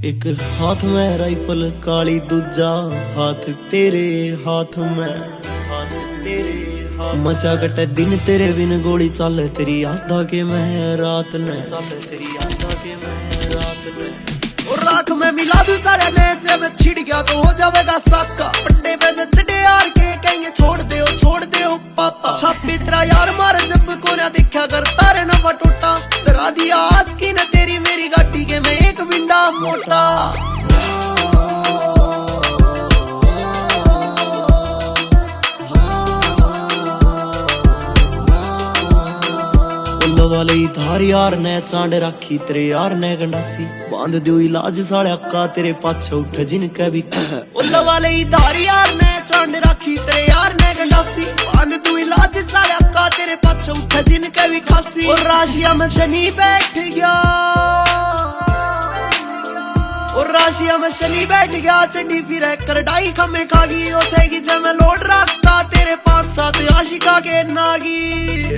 एक हाथ में राइफल काली, दूजा हाथ तेरे हाथ में, हाथ तेरे हाथ। मसा कटे दिन तेरे बिन गोली चाले तेरी यादा के मैं रात ने, चाले तेरी यादा के मैं रात ने। और राख में मिला दूं साले ने, जब छिड़ गया तो हो जाएगा साका। पट्टे पे चढ़े यार के कहेंगे छोड़ दे ओ पापा। छापी तेरा यार मार जब को ना देखा कर तारे न फटोटा। तेरा दिया आस्की न तेरी मेरी गाड़ी के मैं एक विंडा मोटा। वाले धार यार ने चांड राखी तेरे यार ने गंडासी। बांध दो इलाज साले अक्का तेरे पाछे उठ जिनके भी। उल्ला वाले धार यार ने चांड राखी तेरे यार ने गंडासी। बांध दो इलाज साले अक्का तेरे पाछे उठ जिनके भी खासी। और राशिया में शनि बैठ गया, और राशिया में शनि बैठ गया। चंडी फिर करडाई खमे खागी। ओ छेगी जब मैं लोड रखता तेरे 5-7 आशिका के नागी।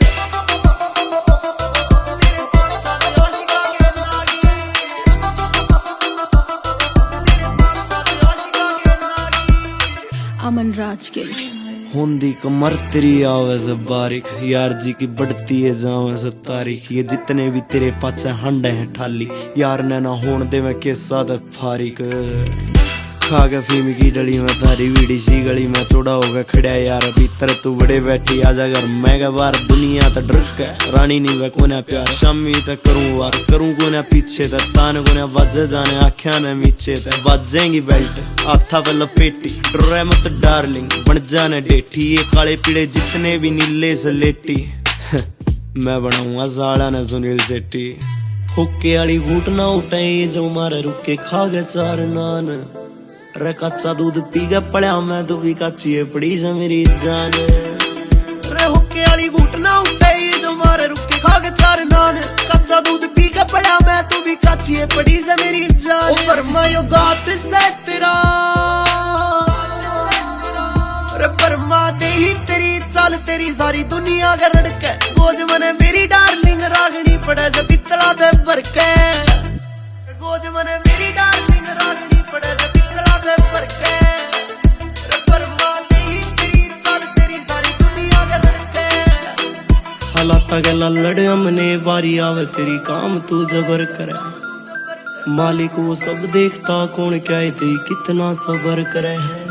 अमन राज के होंदी कमर तेरी आवे से बारिक। यार जी की बढ़ती है जावे से तारीख। ये जितने भी तेरे पाछे हंडे हैं ठाली, यार ने ना होन दे मैं के साथ फारिक। खा के फीम की डली में तारी वीडी सी गली में चौड़ा हो गया खड़ा यार। भीतर तू बड़े बैठी आजा घर मैं के बार। दुनिया तो डर के रानी नहीं वे कोने प्यार। शामी तक करूं वार करूं कोने पीछे तक। तान कोने बजे जाने आख्या ने मीचे तक। बजेंगी बेल्ट आथा पे लपेटी। डरे मत डार्लिंग बन जाने डेठी। ये काले पीड़े जितने भी नीले से लेटी। मैं बनाऊंगा साला ने सुनील सेठी। हुक्के वाली घूट ना उठाई जो मारे रुके खा गए 4 नान। रे कच्चा दूध पी के पड़ा मैं तू भी कच्ची है पड़ी से मेरी जान। रे हुक्के वाली घूट ना उठाई जो मारे रुके खा के 4 नान। कच्चा दूध पी के पड़ा मैं तू भी कच्ची है पड़ी से मेरी जान। ऊपर मैं गात से तेरा रे परमा दे ही तेरी चाल तेरी सारी दुनिया के रड़के। गोज मने मेरी डार्लिंग रागनी पड़े से पितला दे भर के। गोज मने मेरी डार्लिंग रागनी पड़े से पितला दे भर के। रे परमा दे ही तेरी चाल तेरी सारी दुनिया के रड़के। हालाता के लड़ हमने बारी आवे तेरी काम तू जबर करे। मालिक वो सब देखता कौन क्या तेरी कितना सबर करे है।